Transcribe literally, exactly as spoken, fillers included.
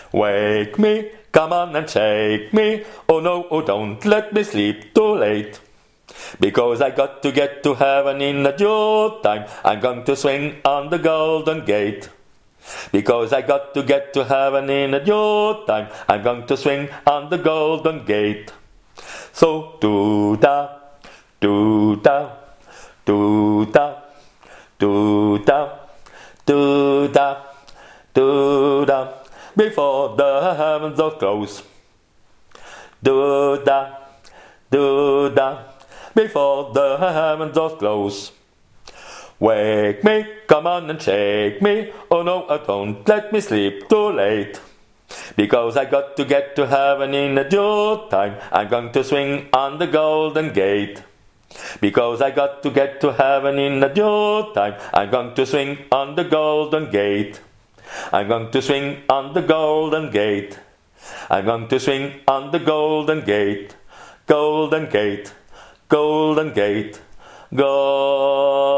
Wake me, come on and shake me. Oh no, oh don't let me sleep too late. Because I got to get to heaven in a due time. I'm going to swing on the golden gate. Because I got to get to heaven in a due time. I'm going to swing on the golden gate. So do da, do da, do da, do da, do da, do da. Before the heavens are closed. Do da, do da. Before the heavens are closed. Wake me, come on and shake me. Oh no, I don't let me sleep too late. Because I got to get to heaven in a due time. I'm going to swing on the golden gate. Because I got to get to heaven in a due time. I'm going to swing on the golden gate. I'm going to swing on the golden gate. I'm going to swing on the golden gate. Golden gate. Golden gate. Go.